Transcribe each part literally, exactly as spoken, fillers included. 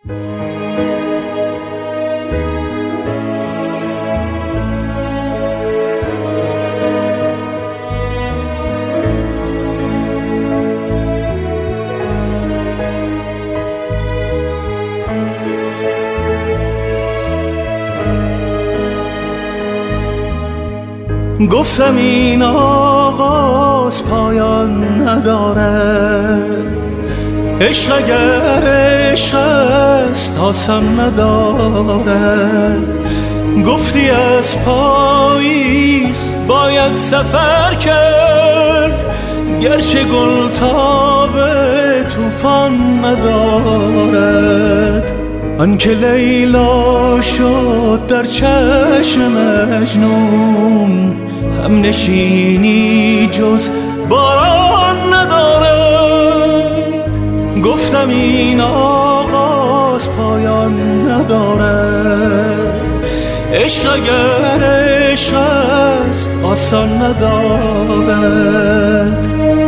گفتم این آغاز پایان نداره، عشق اگر عشق است آسان نداره. گفتی از پاییز باید سفر کرد، گرچه گل تاب طوفان ندارد. آنکه لیلا شد در چشم مجنون، هم نشینی جز باران ندارد. گفتم این آغاز پایان ندارد، عشق اگر عشق است آسان ندارد.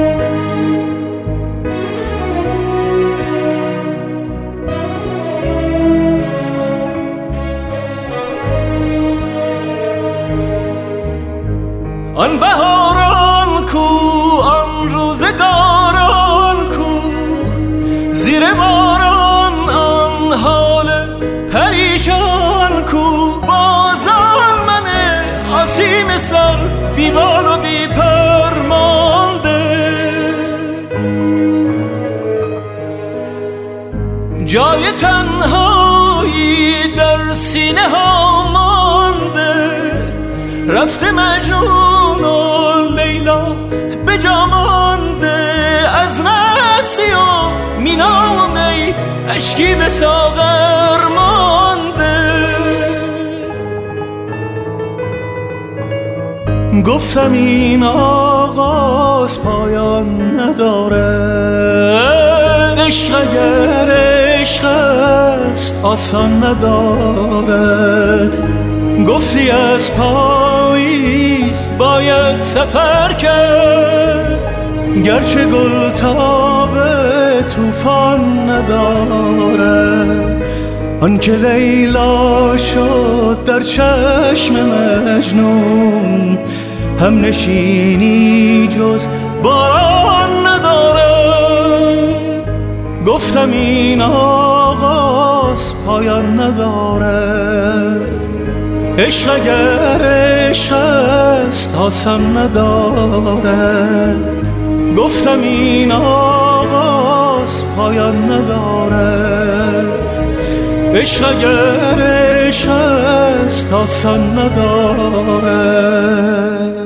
آن بهاران کو، آن روزگاران کو، زیر باران آن حال پریشان کو. بازان من آسیم سر بی بال و بی پر مانده، جای تنهایی در سینه ها مانده. رفته مجنون و لیلا به جا مانده، از مستی و مینا و می اشکی به ساغر مانده. گفتم این آغاز پایان نداره، عشق اگر عشق است آسان ندارد. گفتی از پاییز باید سفر کرد، گرچه گل تاب طوفان ندارد. آنکه لیلا شد در چشم مجنون، هم نشینی جز باران ندارد. گفتم این آغاز پایان ندارد، عشق اگر عشق است آسان ندارد. گفتم این آغاز پایان ندارد، عشق اگر عشق است آسان ندارد.